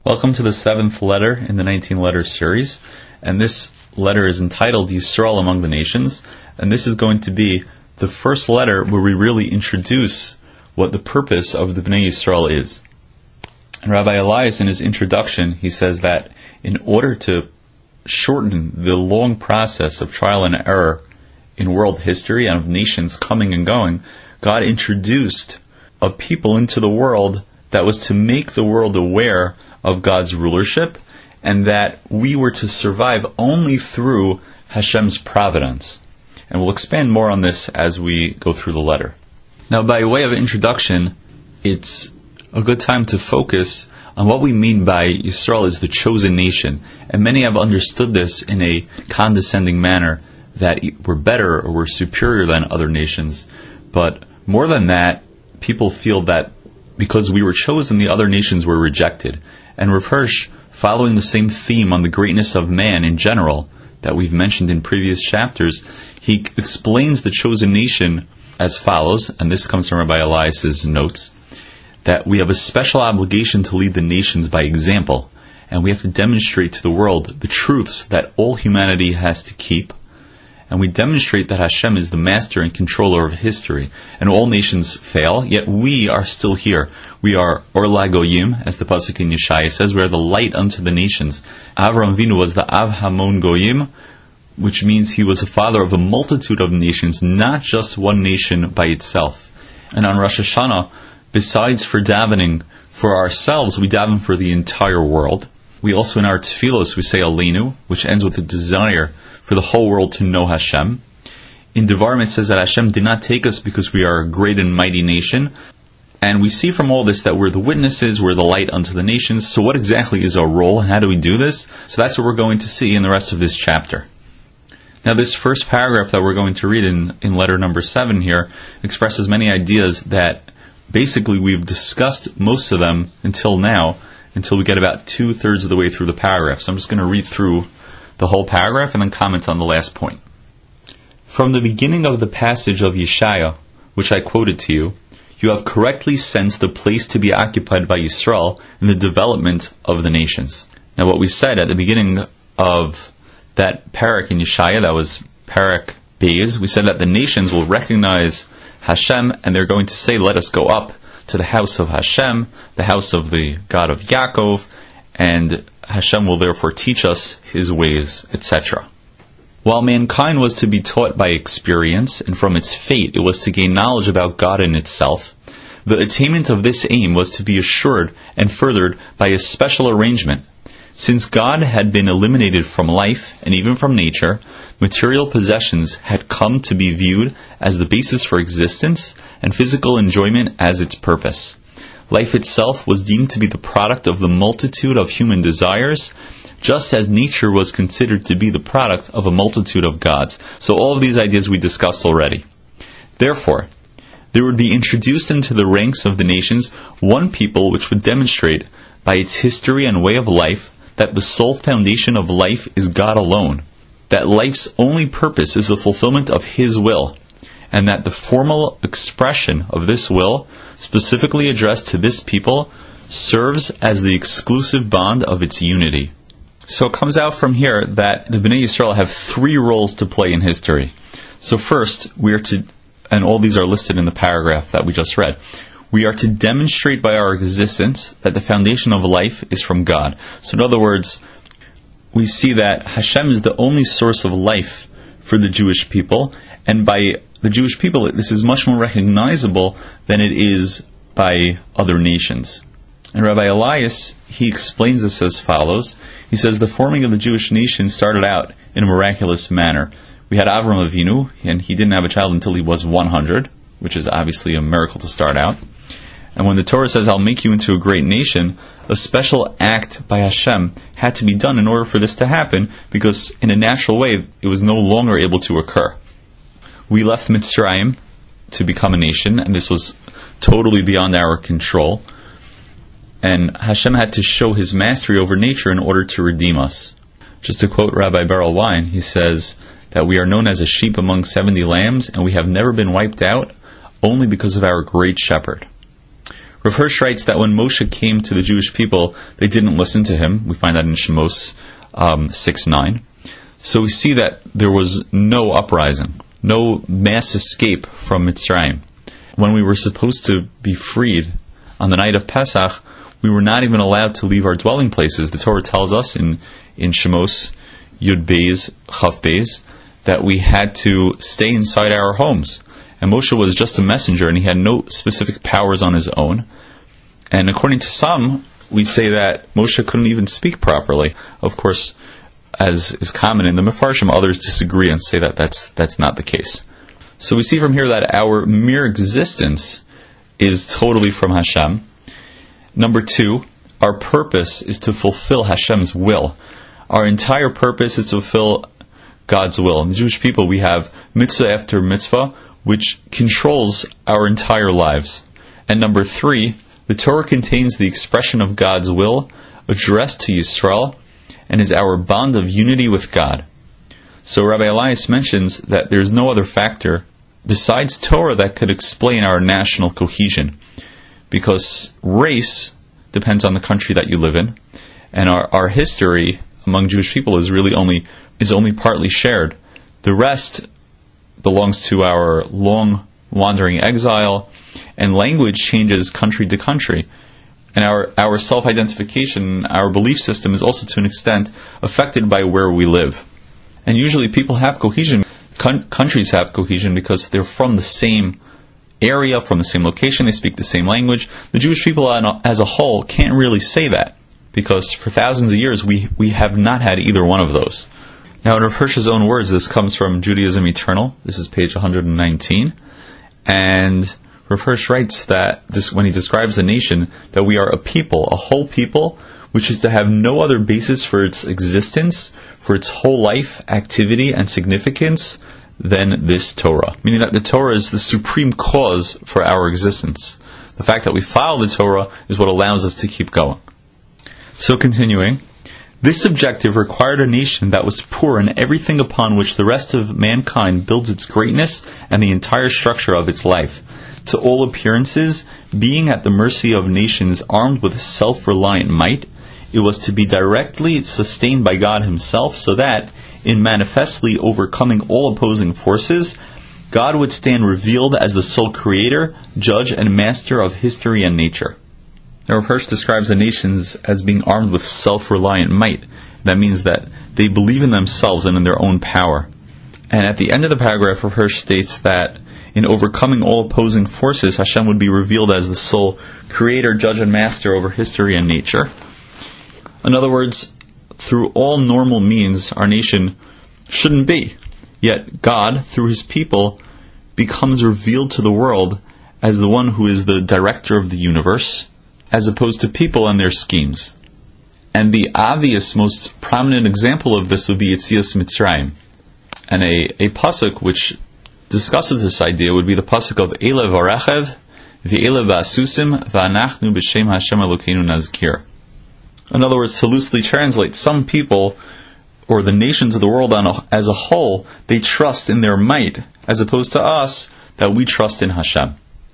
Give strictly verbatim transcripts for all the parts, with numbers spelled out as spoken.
Welcome to the seventh letter in the nineteen letter series, and this letter is entitled Yisrael Among the Nations, and this is going to be the first letter where we really introduce what the purpose of the Bnei Yisrael is. And Rabbi Elias, in his introduction, he says that in order to shorten the long process of trial and error in world history and of nations coming and going, God introduced a people into the world that was to make the world aware of God's rulership, and that we were to survive only through Hashem's providence. And we'll expand more on this as we go through the letter. Now, by way of introduction, it's a good time to focus on what we mean by Yisrael is the chosen nation. And many have understood this in a condescending manner, that we're better or we're superior than other nations. But more than that, people feel that because we were chosen, the other nations were rejected. And Rav Hirsch, following the same theme on the greatness of man in general that we've mentioned in previous chapters, he explains the chosen nation as follows, and this comes from Rabbi Elias's notes, that we have a special obligation to lead the nations by example, and we have to demonstrate to the world the truths that all humanity has to keep. And we demonstrate that Hashem is the master and controller of history, and all nations fail, yet we are still here. We are Or LaGoyim, as the pasuk in Yeshaya says, we are the light unto the nations. Avraham Avinu was the Av Hamon Goyim, which means he was the father of a multitude of nations, not just one nation by itself. And on Rosh Hashanah, besides for davening for ourselves, we daven for the entire world. We also, in our tefillos, we say Aleinu, which ends with a desire for the whole world to know Hashem. In Devarim it says that Hashem did not take us because we are a great and mighty nation. And we see from all this that we're the witnesses, we're the light unto the nations. So what exactly is our role, and how do we do this? So that's what we're going to see in the rest of this chapter. Now, this first paragraph that we're going to read in, in letter number seven here expresses many ideas that basically we've discussed most of them until now, until we get about two-thirds of the way through the paragraph. So I'm just going to read through the whole paragraph and then comment on the last point. From the beginning of the passage of Yeshaya, which I quoted to you, you have correctly sensed the place to be occupied by Yisrael in the development of the nations. Now, what we said at the beginning of that parak in Yeshaya, that was parak Beis, we said that the nations will recognize Hashem and they're going to say, let us go up to the house of Hashem, the house of the God of Yaakov, and Hashem will therefore teach us His ways, et cetera. While mankind was to be taught by experience, and from its fate it was to gain knowledge about God in itself, the attainment of this aim was to be assured and furthered by a special arrangement. Since God had been eliminated from life, and even from nature, material possessions had come to be viewed as the basis for existence, and physical enjoyment as its purpose. Life itself was deemed to be the product of the multitude of human desires, just as nature was considered to be the product of a multitude of gods. So all of these ideas we discussed already. Therefore, there would be introduced into the ranks of the nations one people which would demonstrate by its history and way of life that the sole foundation of life is God alone, that life's only purpose is the fulfillment of His will, and that the formal expression of this will, specifically addressed to this people, serves as the exclusive bond of its unity. So it comes out from here that the Bnei Yisrael have three roles to play in history. So first, we are to, and all these are listed in the paragraph that we just read, we are to demonstrate by our existence that the foundation of life is from God. So in other words, we see that Hashem is the only source of life for the Jewish people, and by the Jewish people, this is much more recognizable than it is by other nations. And Rabbi Elias, he explains this as follows. He says, the forming of the Jewish nation started out in a miraculous manner. We had Avraham Avinu, and he didn't have a child until he was one hundred, which is obviously a miracle to start out. And when the Torah says, I'll make you into a great nation, a special act by Hashem had to be done in order for this to happen, because in a natural way, it was no longer able to occur. We left Mitzrayim to become a nation, and this was totally beyond our control. And Hashem had to show His mastery over nature in order to redeem us. Just to quote Rabbi Beryl Wein, he says that we are known as a sheep among seventy lambs, and we have never been wiped out, only because of our great shepherd. Rav Hirsch writes that when Moshe came to the Jewish people, they didn't listen to him. We find that in Shemos um, six nine. So we see that there was no uprising, no mass escape from Mitzrayim. When we were supposed to be freed on the night of Pesach, we were not even allowed to leave our dwelling places. The Torah tells us in, in Shemos Yud Beis, Chav Beis, that we had to stay inside our homes. And Moshe was just a messenger, and he had no specific powers on his own. And according to some, we say that Moshe couldn't even speak properly. Of course, as is common in the Mefarshim, others disagree and say that that's, that's not the case. So we see from here that our mere existence is totally from Hashem. Number two, our purpose is to fulfill Hashem's will. Our entire purpose is to fulfill God's will. In the Jewish people, we have mitzvah after mitzvah, which controls our entire lives. And number three, the Torah contains the expression of God's will addressed to Yisrael and is our bond of unity with God. So Rabbi Elias mentions that there's no other factor besides Torah that could explain our national cohesion, because race depends on the country that you live in, and our, our history among Jewish people is really only is only partly shared. The rest belongs to our long wandering exile, and language changes country to country. And our, our self-identification, our belief system is also to an extent affected by where we live. And usually people have cohesion, con- countries have cohesion because they're from the same area, from the same location, they speak the same language. The Jewish people as a whole can't really say that, because for thousands of years we, we have not had either one of those. Now in Rav Hirsch's own words, this comes from Judaism Eternal. This is page one hundred nineteen. And Rav Hirsch writes that this, when he describes the nation, that we are a people, a whole people, which is to have no other basis for its existence, for its whole life, activity, and significance than this Torah. Meaning that the Torah is the supreme cause for our existence. The fact that we follow the Torah is what allows us to keep going. So continuing, this objective required a nation that was poor in everything upon which the rest of mankind builds its greatness and the entire structure of its life. To all appearances, being at the mercy of nations armed with self-reliant might, it was to be directly sustained by God Himself, so that, in manifestly overcoming all opposing forces, God would stand revealed as the sole creator, judge, and master of history and nature. Now, Rav Hirsch describes the nations as being armed with self-reliant might. That means that they believe in themselves and in their own power. And at the end of the paragraph, Rav Hirsch states that in overcoming all opposing forces, Hashem would be revealed as the sole creator, judge, and master over history and nature. In other words, through all normal means, our nation shouldn't be. Yet God, through His people, becomes revealed to the world as the one who is the director of the universe, as opposed to people and their schemes. And the obvious, most prominent example of this would be Yetzias Mitzrayim. And a, a pasuk which discusses this idea would be the pasuk of Eile v'Arechev, v'Eile v'Asusim, v'Anachnu b'Shem Hashem Elokeinu Nazkir. In other words, to loosely translate, some people, or the nations of the world on a, as a whole, they trust in their might, as opposed to us, that we trust in Hashem.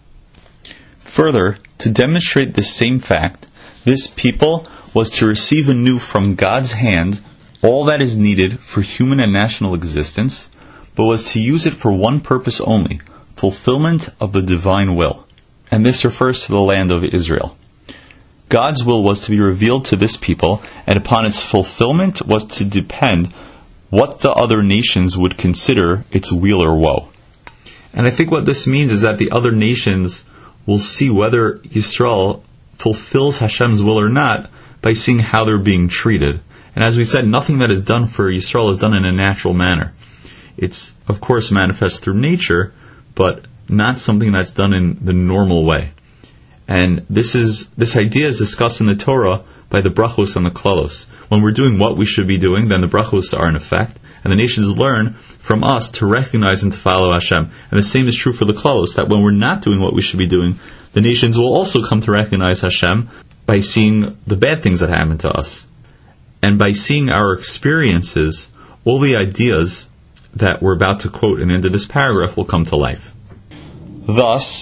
Further, to demonstrate this same fact, this people was to receive anew from God's hand all that is needed for human and national existence, but was to use it for one purpose only, fulfillment of the divine will. And this refers to the land of Israel. God's will was to be revealed to this people, and upon its fulfillment was to depend what the other nations would consider its weal or woe. And I think what this means is that the other nations will see whether Yisrael fulfills Hashem's will or not by seeing how they're being treated. And as we said, nothing that is done for Yisrael is done in a natural manner. It's, of course, manifest through nature, but not something that's done in the normal way. And this is this idea is discussed in the Torah by the brachos and the klalos. When we're doing what we should be doing, then the brachos are in effect, and the nations learn from us to recognize and to follow Hashem. And the same is true for the klalos, that when we're not doing what we should be doing, the nations will also come to recognize Hashem by seeing the bad things that happen to us. And by seeing our experiences, all the ideas that we're about to quote in the end of this paragraph will come to life. Thus,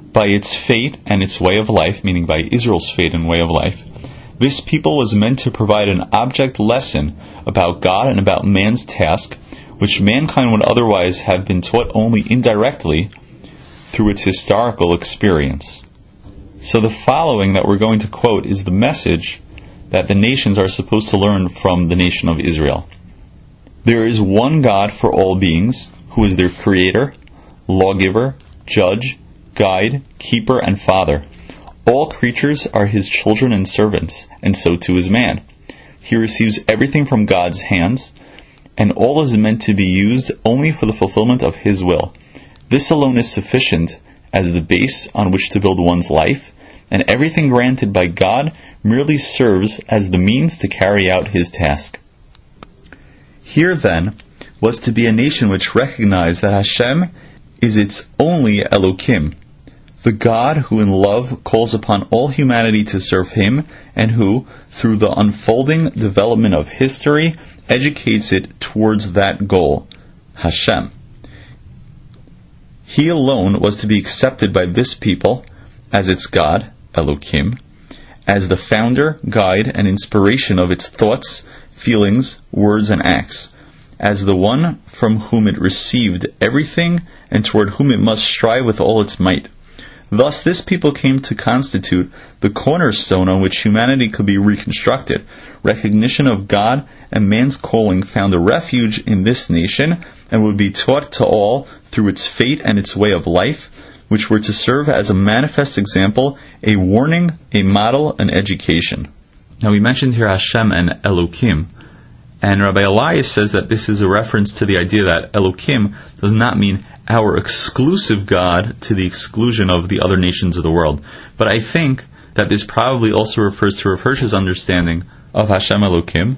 by its fate and its way of life, meaning by Israel's fate and way of life, this people was meant to provide an object lesson about God and about man's task, which mankind would otherwise have been taught only indirectly through its historical experience. So the following that we're going to quote is the message that the nations are supposed to learn from the nation of Israel. There is one God for all beings, who is their creator, lawgiver, judge, guide, keeper, and father. All creatures are his children and servants, and so too is man. He receives everything from God's hands, and all is meant to be used only for the fulfillment of his will. This alone is sufficient as the base on which to build one's life, and everything granted by God merely serves as the means to carry out his task. Here, then, was to be a nation which recognized that Hashem is its only Elokim, the God who in love calls upon all humanity to serve him, and who, through the unfolding development of history, educates it towards that goal, Hashem. He alone was to be accepted by this people as its God, Elokim, as the founder, guide, and inspiration of its thoughts, feelings, words, and acts, as the one from whom it received everything and toward whom it must strive with all its might. Thus, this people came to constitute the cornerstone on which humanity could be reconstructed. Recognition of God and man's calling found a refuge in this nation and would be taught to all through its fate and its way of life, which were to serve as a manifest example, a warning, a model, an education. Now, we mentioned here Hashem and Elokim, and Rabbi Elias says that this is a reference to the idea that Elokim does not mean our exclusive God to the exclusion of the other nations of the world. But I think that this probably also refers to Rav Hirsch's understanding of Hashem Elokim,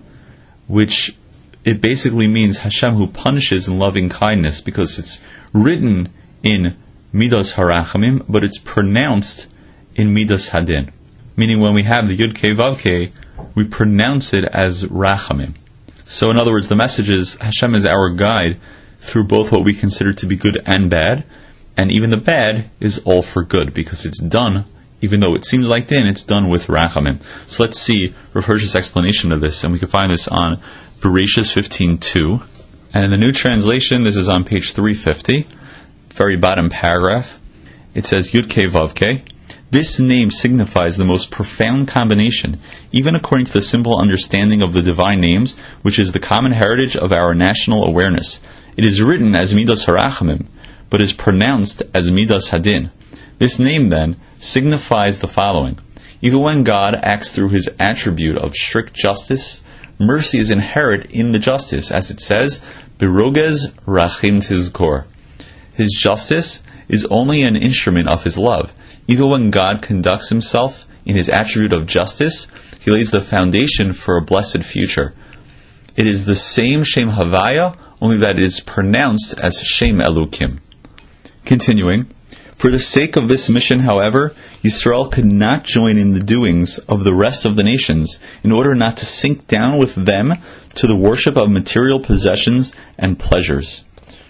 which it basically means Hashem who punishes in loving kindness, because it's written in Midas Harachamim, but it's pronounced in Midas Hadin. Meaning when we have the Yud Kei Vav Kei, we pronounce it as Rachamim. So in other words, the message is Hashem is our guide through both what we consider to be good and bad, and even the bad is all for good, because it's done, even though it seems like din, it's done with Rachamim. So let's see Rav Hirsch's explanation of this, and we can find this on Bereshis fifteen two. And in the New Translation, this is on page three fifty, very bottom paragraph. It says Yud Kei Vav Kei. This name signifies the most profound combination, even according to the simple understanding of the divine names, which is the common heritage of our national awareness. It is written as Midas Harachamim, but is pronounced as Midas Hadin. This name, then, signifies the following. Even when God acts through his attribute of strict justice, mercy is inherent in the justice, as it says, Berogez Rachim Tizkor. His justice is only an instrument of his love. Even when God conducts himself in his attribute of justice, he lays the foundation for a blessed future. It is the same Shem Havaya, only that it is pronounced as Shem Elokim. Continuing, for the sake of this mission, however, Yisrael could not join in the doings of the rest of the nations, in order not to sink down with them to the worship of material possessions and pleasures.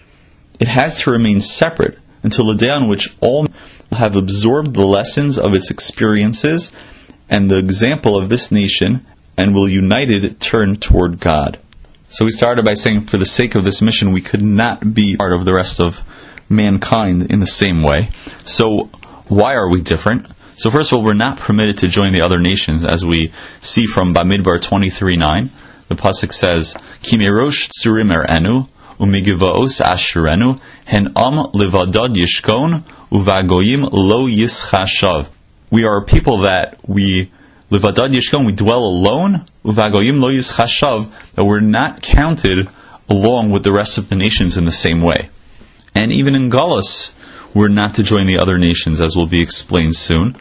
It has to remain separate until the day on which all have absorbed the lessons of its experiences and the example of this nation, and will united turn toward God. So we started by saying, for the sake of this mission, we could not be part of the rest of mankind in the same way. So why are we different? So first of all, we're not permitted to join the other nations, as we see from Bamidbar twenty-three nine. The pasuk says, Ki merosh tzurim er'enu, u'migivaos asherenu, hen am levadad yishkon, uvagoyim lo yischashav. We are a people that we levadad yishkon, we dwell alone, uvagoyim lo yischashav, that we're not counted along with the rest of the nations in the same way. And even in Galus, we're not to join the other nations, as will be explained soon,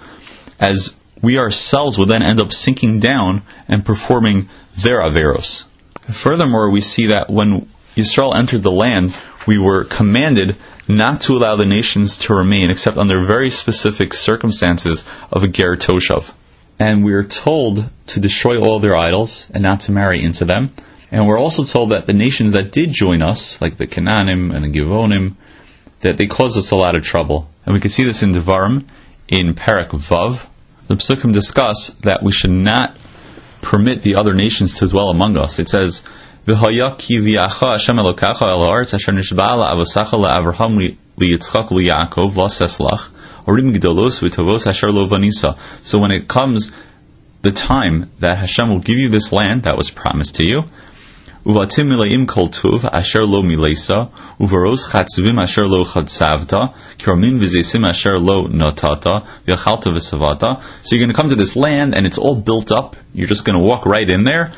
as we ourselves will then end up sinking down and performing their averos. Furthermore, we see that when Yisrael entered the land, we were commanded not to allow the nations to remain except under very specific circumstances of a ger toshav. And we are told to destroy all their idols and not to marry into them. And we're also told that the nations that did join us, like the Canaanim and the Givonim, that they caused us a lot of trouble. And we can see this in Devarim, in Perek Vav. The Psukim discuss that we should not permit the other nations to dwell among us. It says, V'haya ki v'yacha Hashem elokacha el ha'aretz asher nishba'a la'avosacha la'Avraham li'yitzchak li'Yaakov v'aseslach orim gdolos v'tovos asher lo vanisa. So when it comes the time that Hashem will give you this land that was promised to you, Uvatim milayim kol tuv asher lo milesa uvaros chatzuvim asher lo chatzavta kiramim v'zesim asher lo notata v'yachalta v'savata. So you're going to come to this land and it's all built up. You're just going to walk right in there.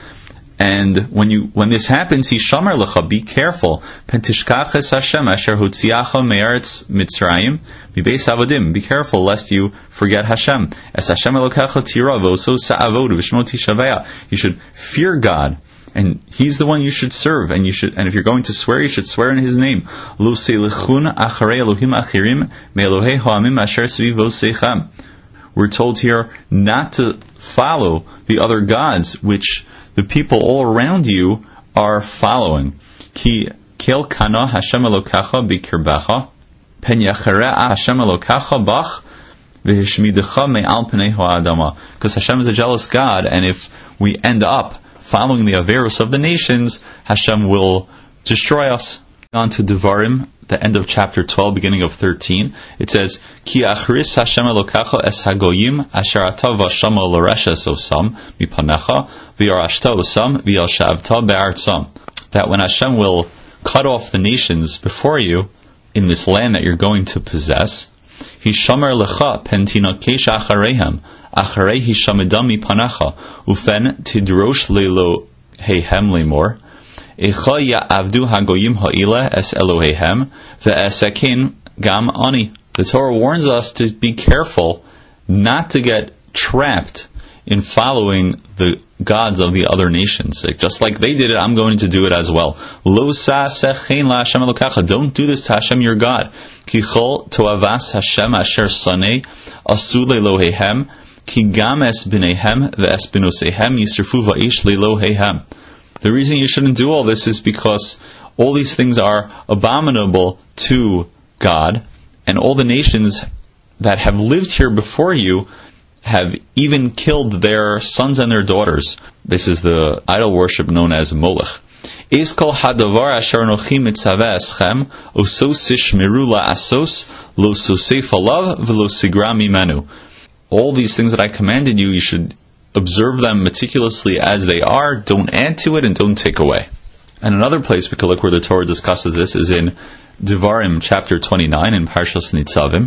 And when you when this happens, he shamar lecha, be careful. Pentishkaches Hashem asher hotziacha me'aretz Mitzrayim mibeis avodim. Be careful lest you forget Hashem. Es Hashem elokecha tira v'oso sa'avodu v'shmo tishaveya. You should fear God, and He's the one you should serve. And you should, and if you're going to swear, you should swear in His name. Lo seichun acharei Elohim achirim me'elohei ha'amim asher sviv voseichem. We're told here not to follow the other gods which the people all around you are following. Ki kel kana Hashem elokacha bikirbacha pen yacharea Hashem elokacha bach v'hishmidecha me'al pnei ha'adama. Because Hashem is a jealous God, and if we end up following the averus of the nations, Hashem will destroy us. On to Devarim, the end of chapter twelve, beginning of thirteen. It says, Ki achris Hashem elokacha es hagoyim asher ata v'ashama l'reshes osam mipanecha v'yarashta osam v'yalshavta be'artzam. That when Hashem will cut off the nations before you in this land that you're going to possess, He shamar lecha pentinakesh acharehem acharei hishamidam mipanecha ufen tidrosh leilo heihem lemor Echa ya'avdu hagoyim ha'ila es Elohehem ve'esekin gam ani. The Torah warns us to be careful not to get trapped in following the gods of the other nations. Like, just like they did it, I'm going to do it as well. Lo sa'sechein la Hashem elokacha. Don't do this to Hashem your God. Ki chol toavas Hashem asher sanei asu le'Elohehem ki gam es b'neihem ve'es b'noseihem yisrafu va'ish le'Elohehem. The reason you shouldn't do all this is because all these things are abominable to God, and all the nations that have lived here before you have even killed their sons and their daughters. This is the idol worship known as Molech. Is kol hadavar asher anochi mitzaveh eschem oso sishmeru la'asos lo sosef alav v'lo sigra mimenu. All these things that I commanded you, you should observe them meticulously as they are. Don't add to it and don't take away. And another place we could look where the Torah discusses this is in Devarim chapter twenty-nine in Parshas Nitzavim.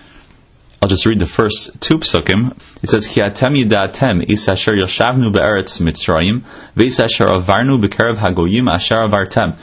I'll just read the first two psukim. It says, Ki atem yidatem is asher yoshavnu be'eretz Mitzrayim ve'is asher avarnu be'kerev hagoyim asher avartem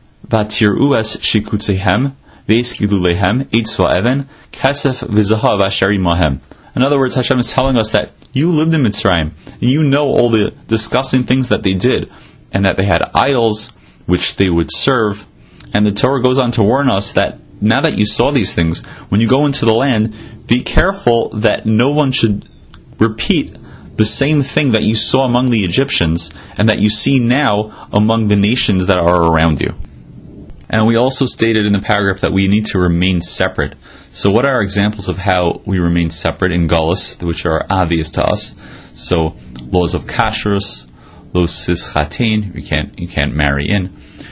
v'tir'u es shikutzehem ve'is gilulehem eitz va'even kesef v'zahav asher imahem. In other words, Hashem is telling us that you lived in Mitzrayim, and you know all the disgusting things that they did, and that they had idols which they would serve. And the Torah goes on to warn us that now that you saw these things, when you go into the land, be careful that no one should repeat the same thing that you saw among the Egyptians, and that you see now among the nations that are around you. And we also stated in the paragraph that we need to remain separate. So what are examples of how we remain separate in Galus, which are obvious to us? So laws of kashrus, los sischatein, you can't you can't marry in.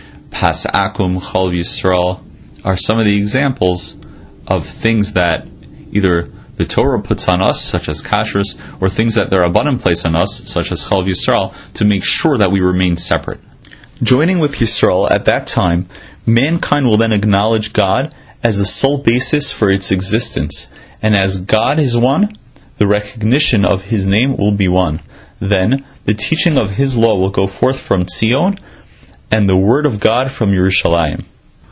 Pas akum, chol Yisrael are some of the examples of things that either the Torah puts on us, such as kashrus, or things that the Rabbanim place on us, such as chol Yisrael, to make sure that we remain separate. Joining with Yisrael at that time, mankind will then acknowledge God as the sole basis for its existence, and as God is one, the recognition of His name will be one. Then the teaching of His law will go forth from Tzion, and the word of God from Yerushalayim.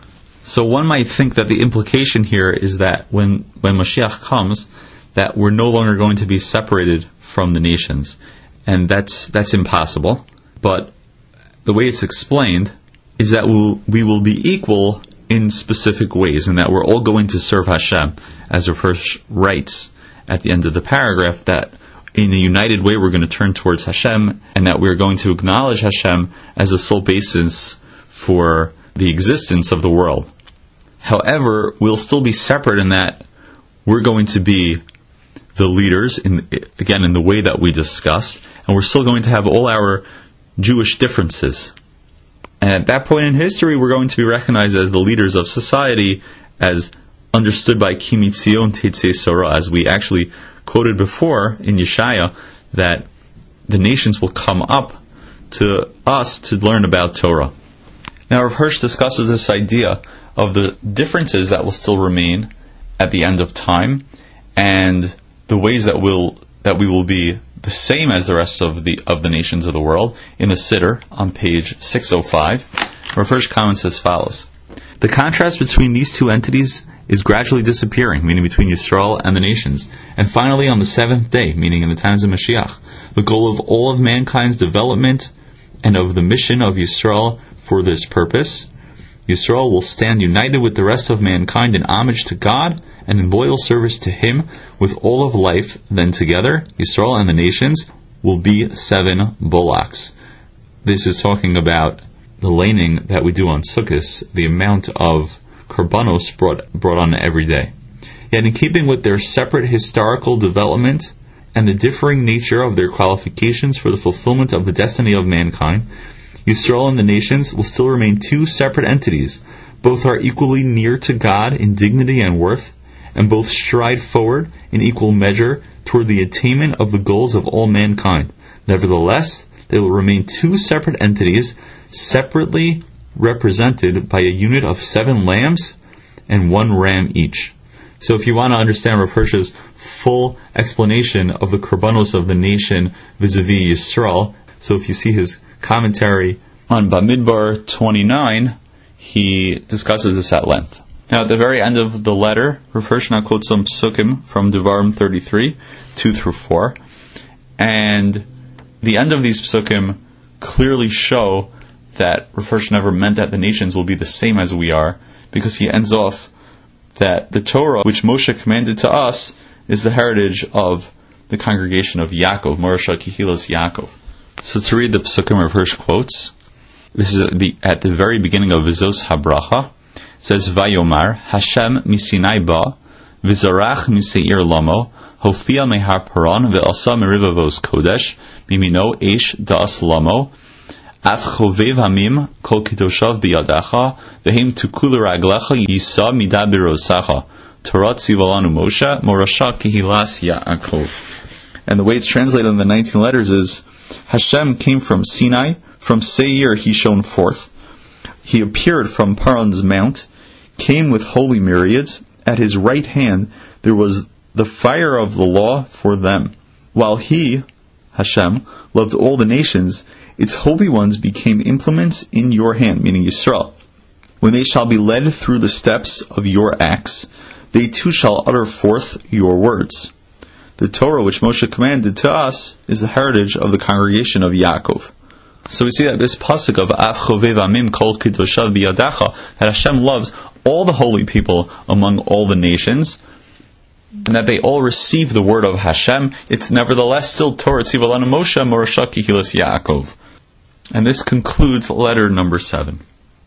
So one might think that the implication here is that when, when Mashiach comes, that we're no longer going to be separated from the nations. And that's that's impossible. But the way it's explained is that we'll, we will be equal in specific ways, and that we're all going to serve Hashem, as Rav Hirsch writes at the end of the paragraph, that in a united way we're going to turn towards Hashem, and that we're going to acknowledge Hashem as the sole basis for the existence of the world. However, we'll still be separate in that we're going to be the leaders, in again, in the way that we discussed, and we're still going to have all our Jewish differences. And at that point in history, we're going to be recognized as the leaders of society, as understood by Ki Mitzion Tetzei Torah, as we actually quoted before in Yeshaya, that the nations will come up to us to learn about Torah. Now, Rav Hirsch discusses this idea of the differences that will still remain at the end of time, and the ways that will that we will be the same as the rest of the of the nations of the world in the Siddur on page six oh five. Rav Hirsch comments as follows: the contrast between these two entities is gradually disappearing, meaning between Yisrael and the nations. And finally, on the seventh day, meaning in the times of Mashiach, the goal of all of mankind's development and of the mission of Yisrael for this purpose, Yisrael will stand united with the rest of mankind in homage to God and in loyal service to Him with all of life. Then together, Yisrael and the nations will be seven bullocks. This is talking about the laning that we do on Sukkot, the amount of korbanos brought, brought on every day. Yet in keeping with their separate historical development and the differing nature of their qualifications for the fulfillment of the destiny of mankind, Yisrael and the nations will still remain two separate entities. Both are equally near to God in dignity and worth, and both stride forward in equal measure toward the attainment of the goals of all mankind. Nevertheless, they will remain two separate entities, separately represented by a unit of seven lambs and one ram each. So if you want to understand Rav Hirsch's full explanation of the korbanos of the nation vis-a-vis Yisrael, so if you see his commentary on Bamidbar twenty-nine, he discusses this at length. Now at the very end of the letter, Rav Hirsch now quotes some psukim from Devarim thirty-three, two through four, and the end of these psukim clearly show that Rav Hirsch never meant that the nations will be the same as we are, because he ends off that the Torah which Moshe commanded to us is the heritage of the congregation of Yaakov, Morasha Kehilas Yaakov. So to read the psukim Rav Hirsch quotes, this is at the, at the very beginning of Vizos HaBracha. It says, Vayomar, Hashem misinai ba, v'zarach miseir lamo, hofia mehar paran, ve'alsa merivavos kodesh, mimino eish da'as lamo, af chovev hamim, kol kitoshav biyadacha, vehem tukul raglecha, yisa midah birosacha, Torah tzivalanu Moshe, morasha kehilas Yaakov. And the way it's translated in the nineteen letters is, Hashem came from Sinai, from Seir he shone forth. He appeared from Paran's mount, came with holy myriads. At his right hand there was the fire of the law for them. While he, Hashem, loved all the nations, its holy ones became implements in your hand, meaning Yisrael. When they shall be led through the steps of your acts, they too shall utter forth your words. The Torah which Moshe commanded to us is the heritage of the congregation of Yaakov. So we see that this pasuk of Af chovev amim kol kidoshav biyadacha, that Hashem loves all the holy people among all the nations, and that they all receive the word of Hashem. It's nevertheless still Torah tzivalanu Moshe morasha kehilas Yaakov. And this concludes letter number seven.